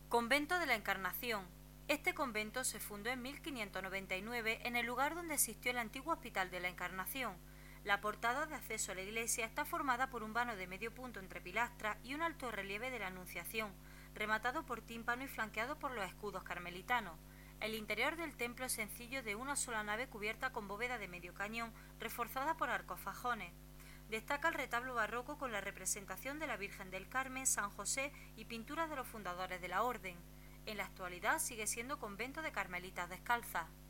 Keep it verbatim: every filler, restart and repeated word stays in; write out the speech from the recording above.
Convento de la Encarnación. Este convento se fundó en mil quinientos noventa y nueve en el lugar donde existió el antiguo Hospital de la Encarnación. La portada de acceso a la iglesia está formada por un vano de medio punto entre pilastras y un alto relieve de la Anunciación, rematado por tímpano y flanqueado por los escudos carmelitanos. El interior del templo es sencillo, de una sola nave cubierta con bóveda de medio cañón, reforzada por arcos fajones. Destaca el retablo barroco con la representación de la Virgen del Carmen, San José y pinturas de los fundadores de la orden. En la actualidad sigue siendo convento de carmelitas descalzas.